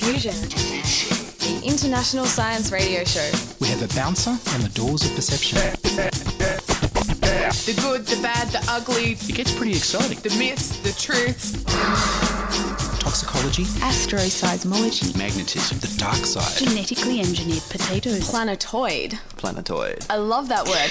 Diffusion, the international science radio show. We have a bouncer on the doors of perception. The good, the bad, the ugly. It gets pretty exciting. The myths, the truths. Toxicology. Astroseismology. Magnetism. The dark side. Genetically engineered potatoes. Planetoid. Planetoid. I love that word.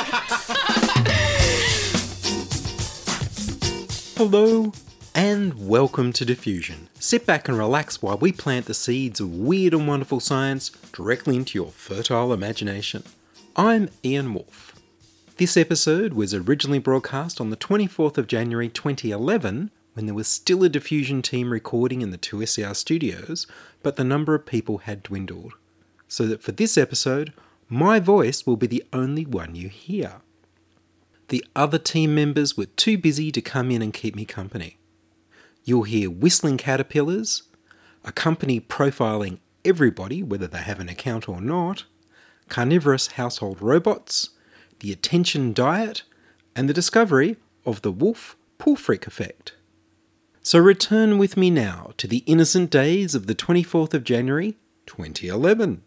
Hello and welcome to Diffusion. Sit back and relax while we plant the seeds of weird and wonderful science directly into your fertile imagination. I'm Ian Wolfe. This episode was originally broadcast on the 24th of January 2011 when there was still a Diffusion team recording in the 2SER studios, but the number of people had dwindled. So that for this episode, my voice will be the only one you hear. The other team members were too busy to come in and keep me company. You'll hear whistling caterpillars, a company profiling everybody, whether they have an account or not, carnivorous household robots, the attention diet, and the discovery of the Wolf-Pulfric effect. So return with me now to the innocent days of the 24th of January, 2011.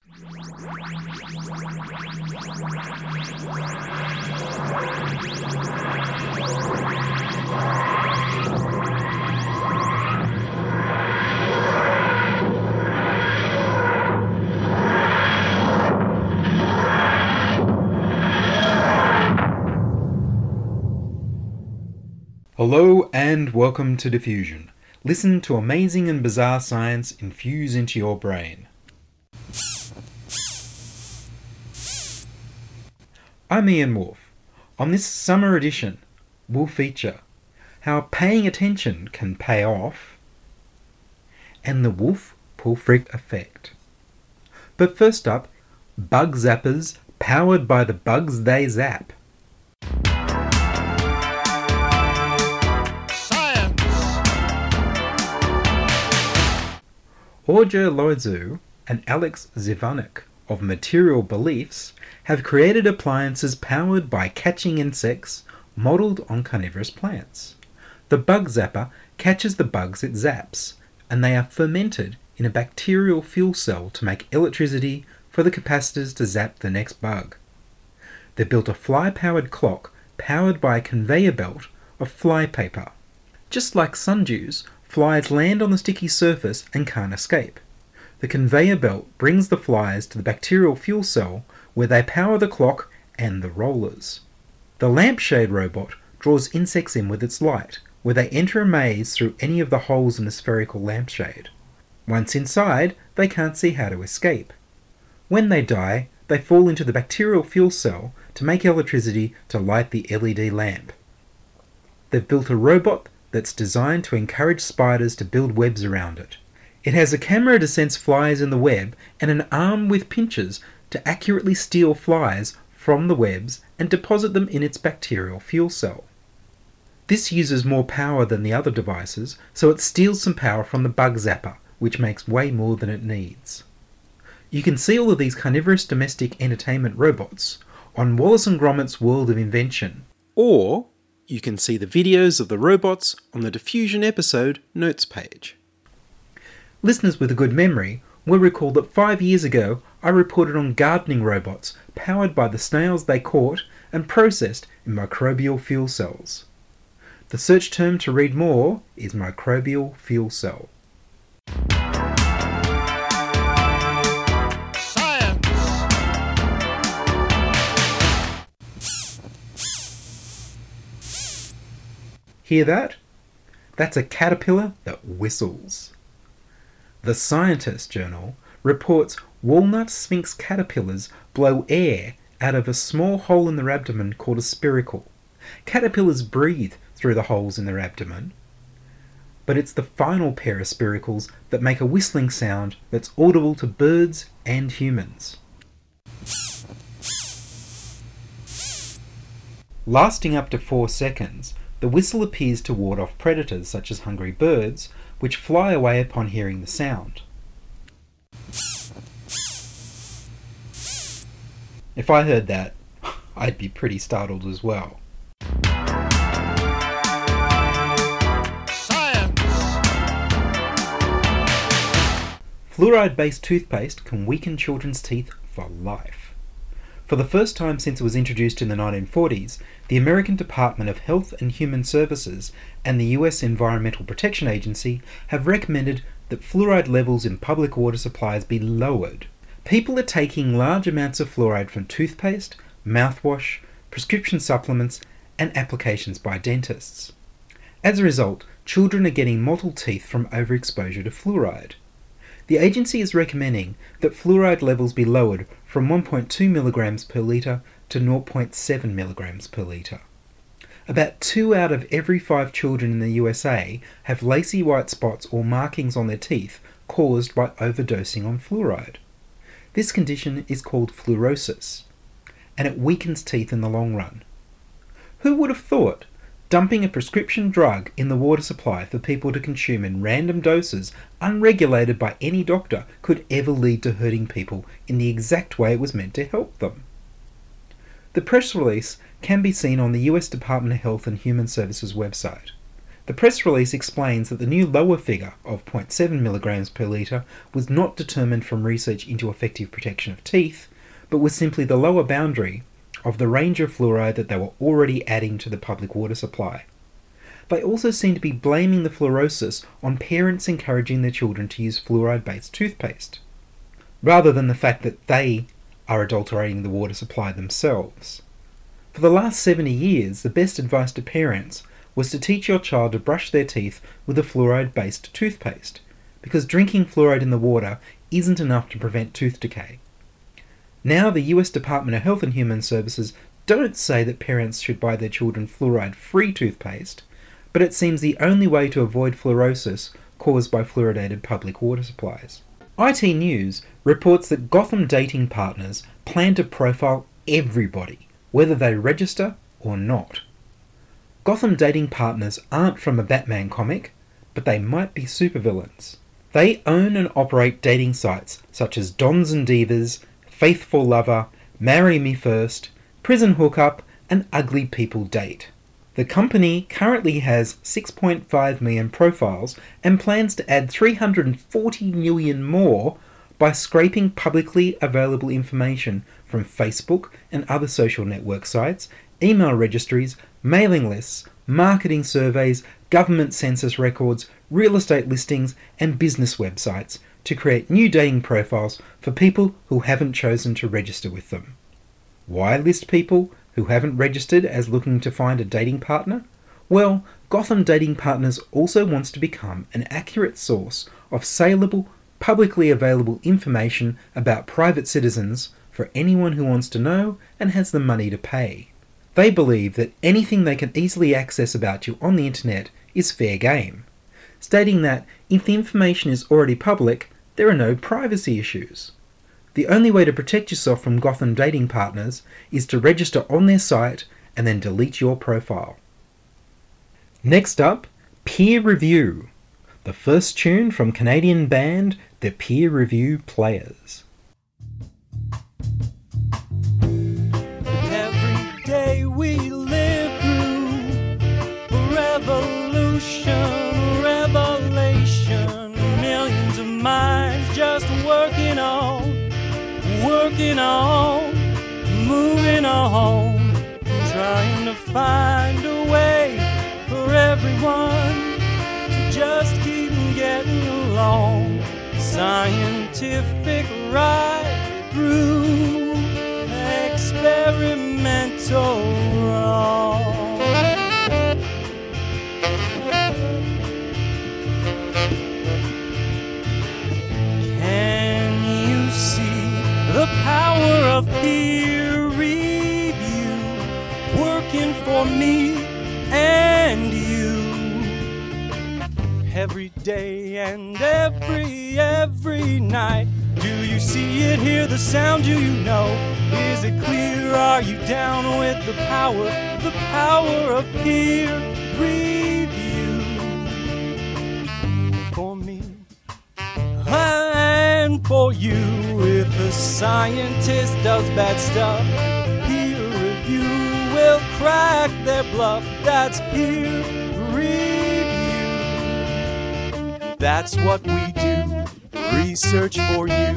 Hello and welcome to Diffusion. Listen to amazing and bizarre science infuse into your brain. I'm Ian Wolfe. On this summer edition, we'll feature how paying attention can pay off and the Wolf-Pulfric effect. But first up, bug zappers powered by the bugs they zap. Orja Loizu and Alex Zivanek of Material Beliefs have created appliances powered by catching insects modelled on carnivorous plants. The bug zapper catches the bugs it zaps, and they are fermented in a bacterial fuel cell to make electricity for the capacitors to zap the next bug. They built a fly-powered clock powered by a conveyor belt of fly paper. Just like sundews, flies land on the sticky surface and can't escape. The conveyor belt brings the flies to the bacterial fuel cell where they power the clock and the rollers. The lampshade robot draws insects in with its light, where they enter a maze through any of the holes in a spherical lampshade. Once inside, they can't see how to escape. When they die, they fall into the bacterial fuel cell to make electricity to light the LED lamp. They've built a robot that's designed to encourage spiders to build webs around it. It has a camera to sense flies in the web and an arm with pinchers to accurately steal flies from the webs and deposit them in its bacterial fuel cell. This uses more power than the other devices, so it steals some power from the bug zapper, which makes way more than it needs. You can see all of these carnivorous domestic entertainment robots on Wallace and Gromit's World of Invention, or you can see the videos of the robots on the Diffusion episode notes page. Listeners with a good memory will recall that 5 years ago I reported on gardening robots powered by the snails they caught and processed in microbial fuel cells. The search term to read more is microbial fuel cell. Hear that? That's a caterpillar that whistles. The Scientist journal reports walnut sphinx caterpillars blow air out of a small hole in their abdomen called a spiracle. Caterpillars breathe through the holes in their abdomen, but it's the final pair of spiracles that make a whistling sound that's audible to birds and humans. Lasting up to 4 seconds, the whistle appears to ward off predators such as hungry birds, which fly away upon hearing the sound. If I heard that, I'd be pretty startled as well. Fluoride-based toothpaste can weaken children's teeth for life. For the first time since it was introduced in the 1940s, the American Department of Health and Human Services and the US Environmental Protection Agency have recommended that fluoride levels in public water supplies be lowered. People are taking large amounts of fluoride from toothpaste, mouthwash, prescription supplements, and applications by dentists. As a result, children are getting mottled teeth from overexposure to fluoride. The agency is recommending that fluoride levels be lowered from 1.2 milligrams per litre to 0.7 milligrams per litre. About 2 out of every 5 children in the USA have lacy white spots or markings on their teeth caused by overdosing on fluoride. This condition is called fluorosis, and it weakens teeth in the long run. Who would have thought dumping a prescription drug in the water supply for people to consume in random doses, unregulated by any doctor, could ever lead to hurting people in the exact way it was meant to help them? The press release can be seen on the US Department of Health and Human Services website. The press release explains that the new lower figure of 0.7 milligrams per litre was not determined from research into effective protection of teeth, but was simply the lower boundary of the range of fluoride that they were already adding to the public water supply. They also seem to be blaming the fluorosis on parents encouraging their children to use fluoride-based toothpaste, rather than the fact that they are adulterating the water supply themselves. For the last 70 years, the best advice to parents was to teach your child to brush their teeth with a fluoride-based toothpaste, because drinking fluoride in the water isn't enough to prevent tooth decay. Now the US Department of Health and Human Services don't say that parents should buy their children fluoride-free toothpaste, but it seems the only way to avoid fluorosis caused by fluoridated public water supplies. IT News reports that Gotham Dating Partners plan to profile everybody, whether they register or not. Gotham Dating Partners aren't from a Batman comic, but they might be supervillains. They own and operate dating sites such as Dons and Divas, Faithful Lover, Marry Me First, Prison Hookup, and Ugly People Date. The company currently has 6.5 million profiles and plans to add 340 million more by scraping publicly available information from Facebook and other social network sites, email registries, mailing lists, marketing surveys, government census records, real estate listings, and business websites to create new dating profiles for people who haven't chosen to register with them. Why list people who haven't registered as looking to find a dating partner? Well, Gotham Dating Partners also wants to become an accurate source of saleable, publicly available information about private citizens for anyone who wants to know and has the money to pay. They believe that anything they can easily access about you on the internet is fair game, stating that if the information is already public, there are no privacy issues. The only way to protect yourself from Gotham Dating Partners is to register on their site and then delete your profile. Next up, Peer Review, the first tune from Canadian band The Peer Review Players. Every day we live through a revolution, revelation, millions of minds just working on, moving on, trying to find a way for everyone to just keep getting along. Scientific right through experimental wrong. Can you see the power of peer review working for me and you? Every day and every night. Do you see it, hear the sound, do you know? Is it clear, are you down with the power of peer review? For me and for you, if a scientist does bad stuff, peer review will crack their bluff. That's peer review. That's what we do. research for you.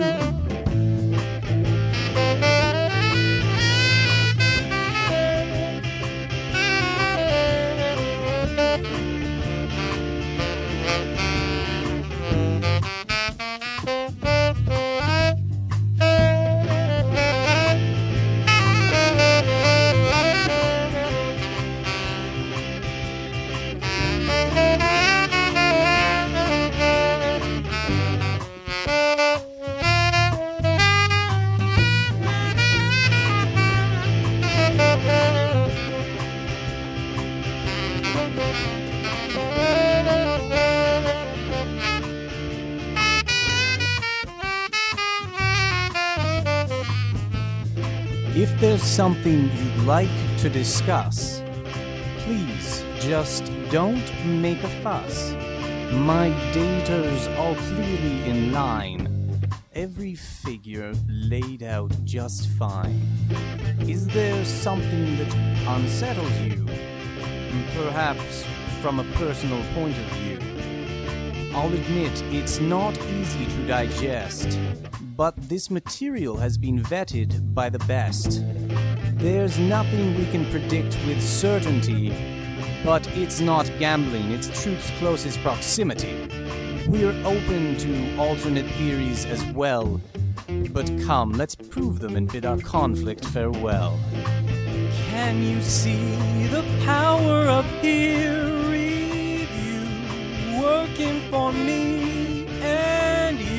If there's something you'd like to discuss, please just don't make a fuss. My data's all clearly in line, every figure laid out just fine. Is there something that unsettles you? Perhaps from a personal point of view. I'll admit it's not easy to digest, but this material has been vetted by the best. There's nothing we can predict with certainty, but it's not gambling, it's truth's closest proximity. We're open to alternate theories as well, but come, let's prove them and bid our conflict farewell. Can you see the power of peer review working for me and you?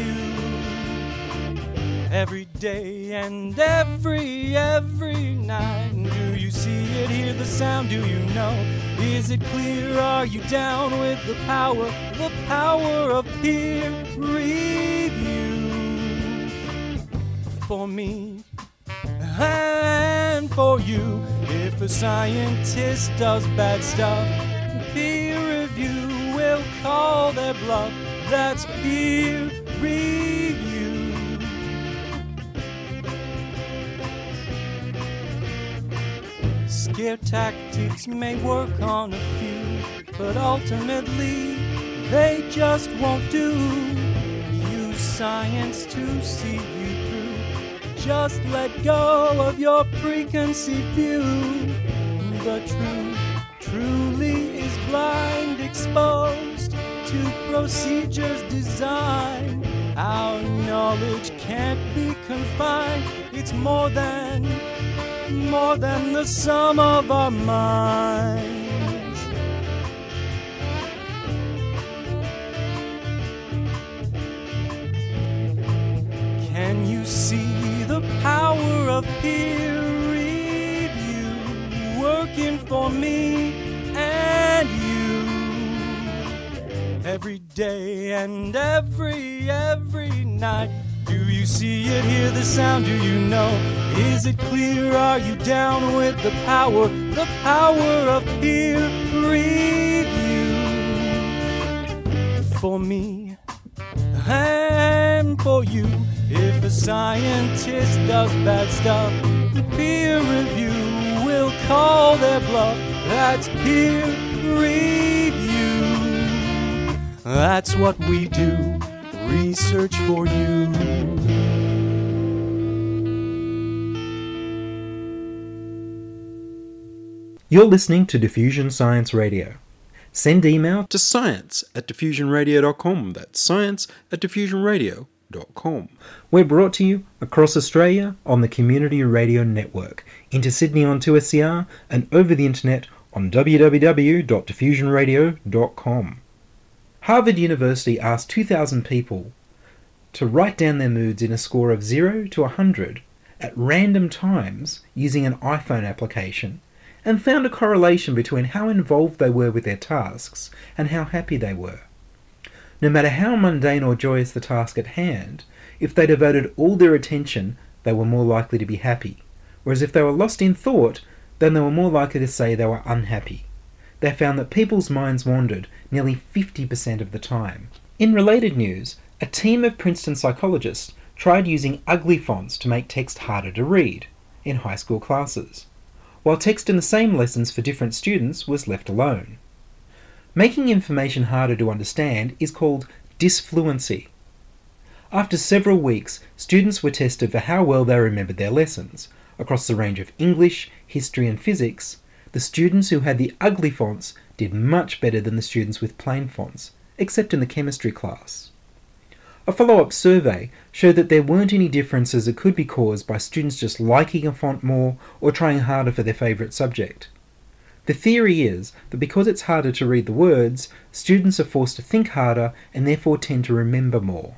Every day and every night. Do you see it, hear the sound, do you know? Is it clear, are you down with the power of peer review? For me and for you, if a scientist does bad stuff, peer review will call their bluff. That's peer review. Scare tactics may work on a few, but ultimately they just won't do. Use science to see you through. Just let go of your preconceived view. The truth truly is blind, exposed to procedures designed. Our knowledge can't be confined. It's more than the sum of our minds. Can you see the power of peer review working for me and you? Every day and every night. Do you see it, hear the sound, do you know? Is it clear, are you down with the power of peer review? For me and for you, if a scientist does bad stuff, peer review will call their bluff. That's peer review. That's what we do. Research for you. You're listening to Diffusion Science Radio. Send email To science@diffusionradio.com. That's science@diffusionradio.com. We're brought to you across Australia on the Community Radio Network, into Sydney on 2SCR, and over the internet on www.diffusionradio.com. Harvard University asked 2,000 people to write down their moods in a score of 0 to 100 at random times using an iPhone application, and found a correlation between how involved they were with their tasks and how happy they were. No matter how mundane or joyous the task at hand, if they devoted all their attention, they were more likely to be happy, whereas if they were lost in thought, then they were more likely to say they were unhappy. They found that people's minds wandered nearly 50% of the time. In related news, a team of Princeton psychologists tried using ugly fonts to make text harder to read in high school classes, while text in the same lessons for different students was left alone. Making information harder to understand is called disfluency. After several weeks, students were tested for how well they remembered their lessons. Across the range of English, history and physics, the students who had the ugly fonts did much better than the students with plain fonts, except in the chemistry class. A follow-up survey showed that there weren't any differences that could be caused by students just liking a font more or trying harder for their favourite subject. The theory is that because it's harder to read the words, students are forced to think harder and therefore tend to remember more.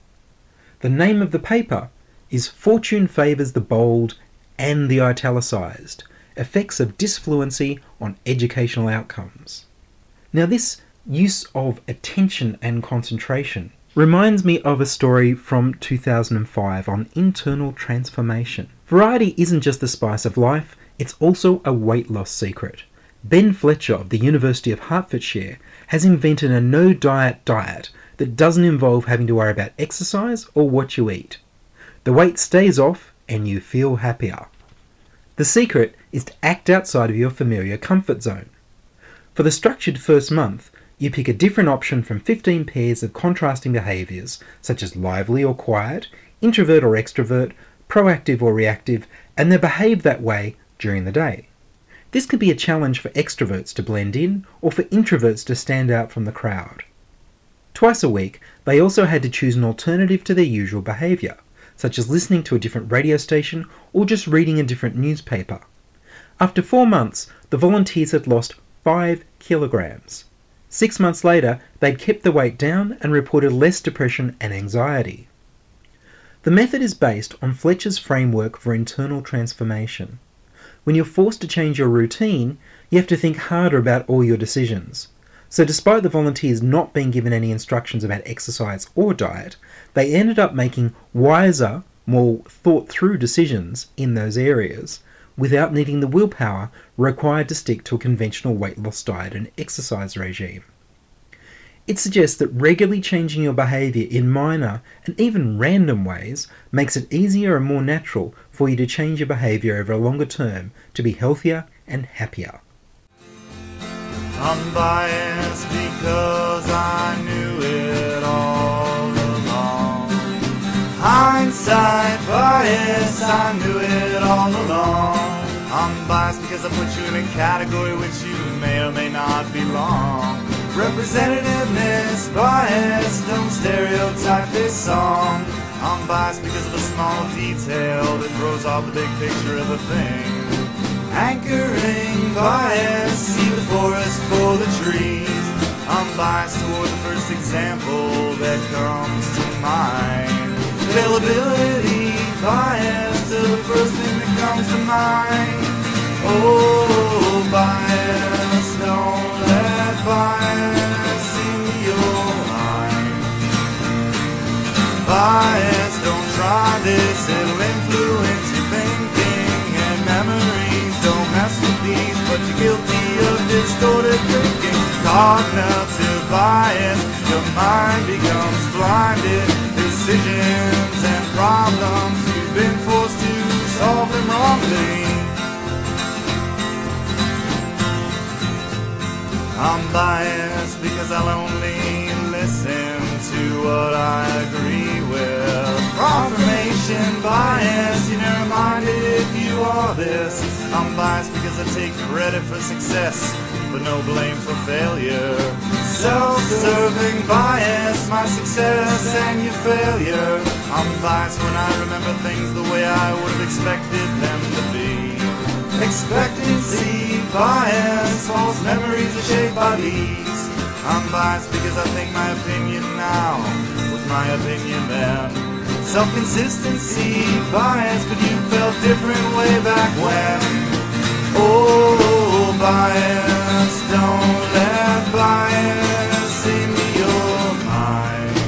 The name of the paper is Fortune Favours the Bold and the Italicised, Effects of Disfluency on Educational Outcomes. Now this use of attention and concentration reminds me of a story from 2005 on internal transformation. Variety isn't just the spice of life, it's also a weight loss secret. Ben Fletcher of the University of Hertfordshire has invented a no-diet diet that doesn't involve having to worry about exercise or what you eat. The weight stays off and you feel happier. The secret is to act outside of your familiar comfort zone. For the structured first month, you pick a different option from 15 pairs of contrasting behaviours, such as lively or quiet, introvert or extrovert, proactive or reactive, and they behave that way during the day. This could be a challenge for extroverts to blend in, or for introverts to stand out from the crowd. Twice a week, they also had to choose an alternative to their usual behaviour, such as listening to a different radio station or just reading a different newspaper. After 4 months, the volunteers had lost 5 kilograms. 6 months later, they'd kept the weight down and reported less depression and anxiety. The method is based on Fletcher's framework for internal transformation. When you're forced to change your routine, you have to think harder about all your decisions. So despite the volunteers not being given any instructions about exercise or diet, they ended up making wiser, more thought-through decisions in those areas without needing the willpower required to stick to a conventional weight loss diet and exercise regime. It suggests that regularly changing your behaviour in minor and even random ways makes it easier and more natural for you to change your behaviour over a longer term to be healthier and happier. I'm biased because I knew it all along. Hindsight bias, I knew it all along. I'm biased because I put you in a category which you may or may not belong. Representativeness bias, don't stereotype this song. I'm biased because of a small detail that throws off the big picture of a thing. Anchoring bias, see the forest for the trees. I'm biased toward the first example that comes to mind. Availability bias to the first thing that comes to mind. Oh, bias, don't let bias into your mind. Bias, don't try this, it'll influence your thinking and memories. Don't mess with these, but you're guilty of distorted thinking. Cognitive bias, your mind becomes blinded. Decisions and problems, you've been forced to solve them wrongly. I'm biased because I'll only listen to what I agree with. Confirmation bias, you're never-minded if you are this. I'm biased because I take credit for success, but no blame for failure. Self-serving bias, my success and your failure. I'm biased when I remember things the way I would have expected them to be. Expectancy bias, false memories are shaped by these. I'm biased because I think my opinion now was my opinion then. Self-consistency bias, but you felt different way back when. Oh, bias, don't let bias into your mind.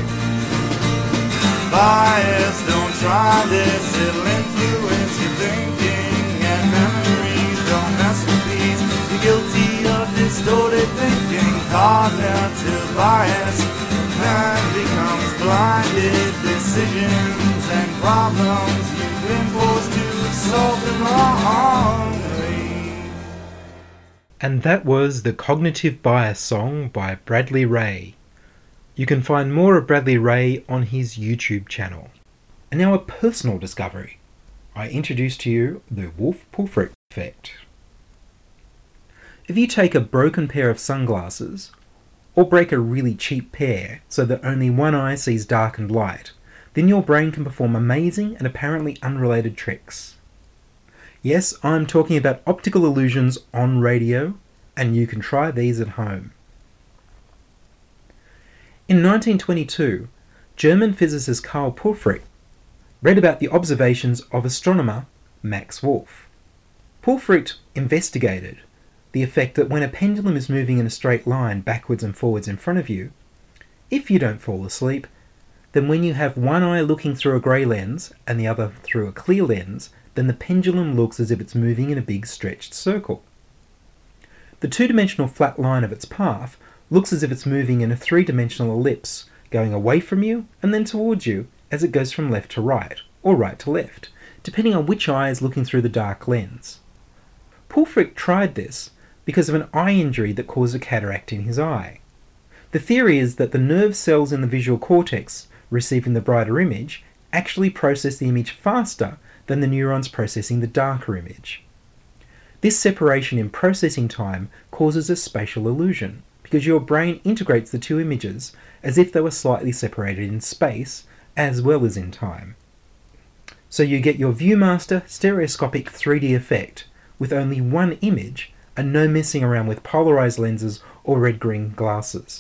Bias, don't try this, it'll influence your thinking and memories. Don't mess with these, you're guilty of distorted thinking. Cognitive bias, man becomes blinded. Decisions and problems, you've been forced to solve them wrongly. And that was the Cognitive Bias song by Bradley Ray. You can find more of Bradley Ray on his YouTube channel. And now a personal discovery. I introduce to you the Wolff-Pulfrich effect. If you take a broken pair of sunglasses, or break a really cheap pair so that only one eye sees dark and light, then your brain can perform amazing and apparently unrelated tricks. Yes, I'm talking about optical illusions on radio, and you can try these at home. In 1922, German physicist Karl Pulfrich read about the observations of astronomer Max Wolf. Pulfrich investigated the effect that when a pendulum is moving in a straight line backwards and forwards in front of you, if you don't fall asleep, then when you have one eye looking through a grey lens and the other through a clear lens, then the pendulum looks as if it's moving in a big stretched circle. The two-dimensional flat line of its path looks as if it's moving in a three-dimensional ellipse, going away from you and then towards you as it goes from left to right, or right to left, depending on which eye is looking through the dark lens. Pulfrich tried this because of an eye injury that caused a cataract in his eye. The theory is that the nerve cells in the visual cortex receiving the brighter image actually process the image faster than the neurons processing the darker image. This separation in processing time causes a spatial illusion, because your brain integrates the two images as if they were slightly separated in space as well as in time. So you get your Viewmaster stereoscopic 3D effect with only one image and no messing around with polarized lenses or red-green glasses.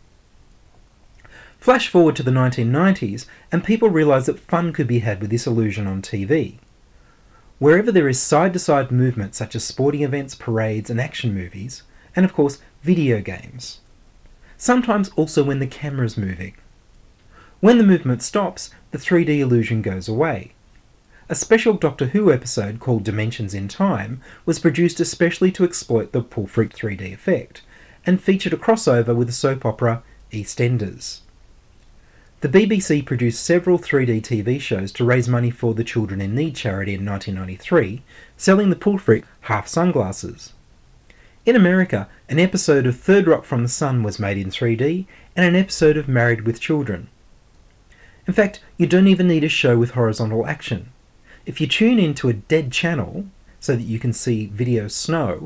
Flash forward to the 1990s and people realised that fun could be had with this illusion on TV. Wherever there is side-to-side movement such as sporting events, parades and action movies, and of course video games. Sometimes also when the camera's moving. When the movement stops, the 3D illusion goes away. A special Doctor Who episode called Dimensions in Time was produced especially to exploit the Pulfrich 3D effect, and featured a crossover with the soap opera EastEnders. The BBC produced several 3D TV shows to raise money for the Children in Need charity in 1993, selling the Pulfrich half sunglasses. In America, an episode of Third Rock from the Sun was made in 3D, and an episode of Married with Children. In fact, you don't even need a show with horizontal action. If you tune into a dead channel, so that you can see video snow,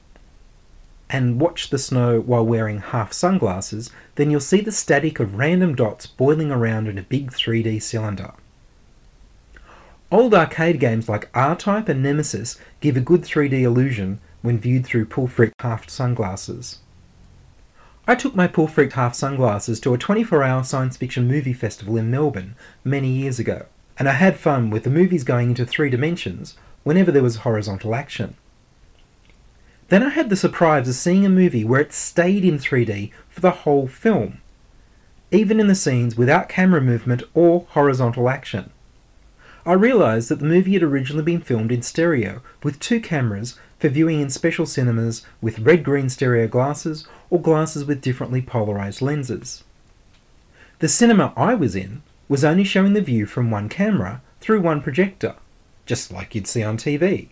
and watch the snow while wearing half sunglasses, then you'll see the static of random dots boiling around in a big 3D cylinder. Old arcade games like R-Type and Nemesis give a good 3D illusion when viewed through Pulfrich half sunglasses. I took my Pulfrich half sunglasses to a 24-hour science fiction movie festival in Melbourne many years ago, and I had fun with the movies going into 3 dimensions whenever there was horizontal action. Then I had the surprise of seeing a movie where it stayed in 3D for the whole film, even in the scenes without camera movement or horizontal action. I realised that the movie had originally been filmed in stereo with 2 cameras for viewing in special cinemas with red-green stereo glasses or glasses with differently polarised lenses. The cinema I was in was only showing the view from one camera through one projector, just like you'd see on TV.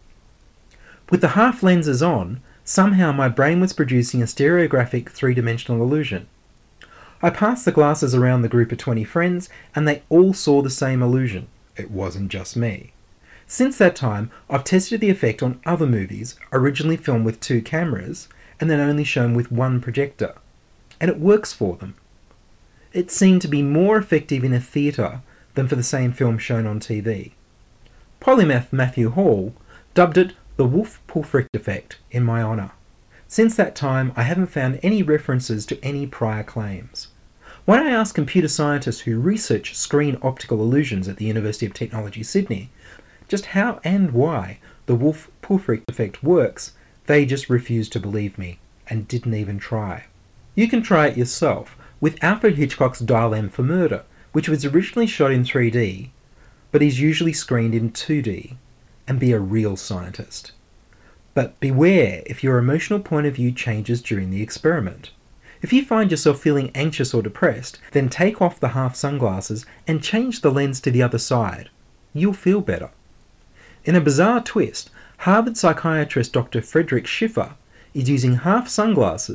With the half lenses on, somehow my brain was producing a stereographic 3-dimensional illusion. I passed the glasses around the group of 20 friends and they all saw the same illusion. It wasn't just me. Since that time, I've tested the effect on other movies originally filmed with 2 cameras and then only shown with one projector, and it works for them. It seemed to be more effective in a theatre than for the same film shown on TV. Polymath Matthew Hall dubbed it the Wolff-Pulfrich effect in my honour. Since that time, I haven't found any references to any prior claims. When I asked computer scientists who research screen optical illusions at the University of Technology, Sydney, just how and why the Wolff-Pulfrich effect works, they just refused to believe me, and didn't even try. You can try it yourself with Alfred Hitchcock's Dial M for Murder, which was originally shot in 3D, but is usually screened in 2D, and be a real scientist. But beware if your emotional point of view changes during the experiment. If you find yourself feeling anxious or depressed, then take off the half sunglasses and change the lens to the other side. You'll feel better. In a bizarre twist, Harvard psychiatrist Dr. Frederick Schiffer is using half sunglasses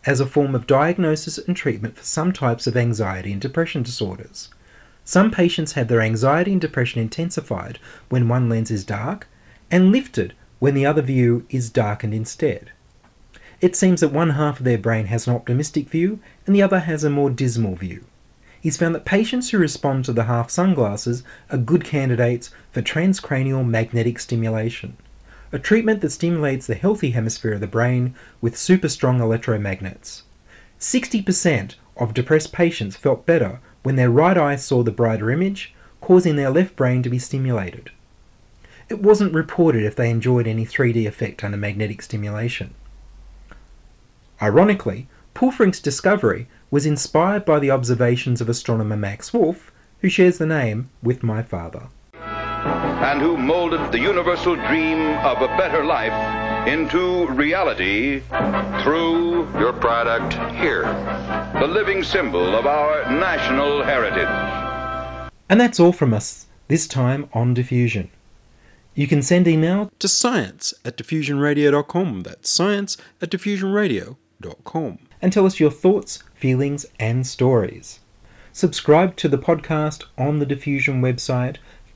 as a form of diagnosis and treatment for some types of anxiety and depression disorders. Some patients have their anxiety and depression intensified when one lens is dark, and lifted when the other view is darkened instead. It seems that one half of their brain has an optimistic view and the other has a more dismal view. He's found that patients who respond to the half sunglasses are good candidates for transcranial magnetic stimulation, a treatment that stimulates the healthy hemisphere of the brain with super strong electromagnets. 60% of depressed patients felt better when their right eye saw the brighter image, causing their left brain to be stimulated. It wasn't reported if they enjoyed any 3D effect under magnetic stimulation. Ironically, Pulfrink's discovery was inspired by the observations of astronomer Max Wolf, who shares the name with my father. And who molded the universal dream of a better life into reality through your product here, the living symbol of our national heritage. And that's all from us, this time on Diffusion. You can send email To science@diffusionradio.com. That's science@diffusionradio.com. and tell us your thoughts, feelings, and stories. Subscribe to the podcast on the Diffusion website,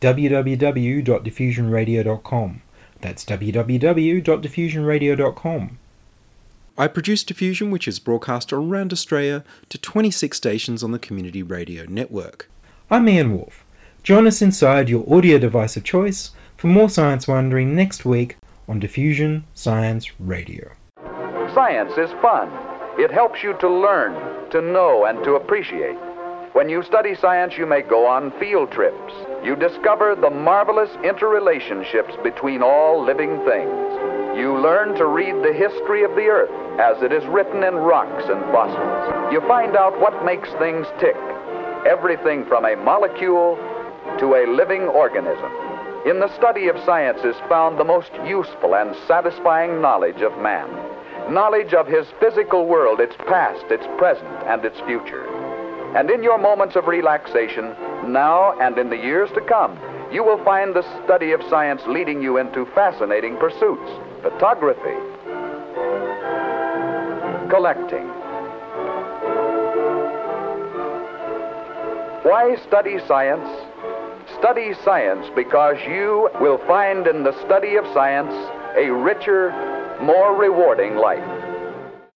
www.diffusionradio.com. That's www.diffusionradio.com. I produce Diffusion, which is broadcast around Australia to 26 stations on the Community Radio Network. I'm Ian Wolf. Join us inside your audio device of choice for more science wondering next week on Diffusion Science Radio. Science is fun. It helps you to learn, to know, and to appreciate. When you study science, you may go on field trips. You discover the marvelous interrelationships between all living things. You learn to read the history of the Earth as it is written in rocks and fossils. You find out what makes things tick, everything from a molecule to a living organism. In the study of science is found the most useful and satisfying knowledge of man. Knowledge of his physical world, its past, its present, and its future. And in your moments of relaxation, now and in the years to come, you will find the study of science leading you into fascinating pursuits. Photography, collecting. Why study science? Study science because you will find in the study of science a richer, more rewarding life.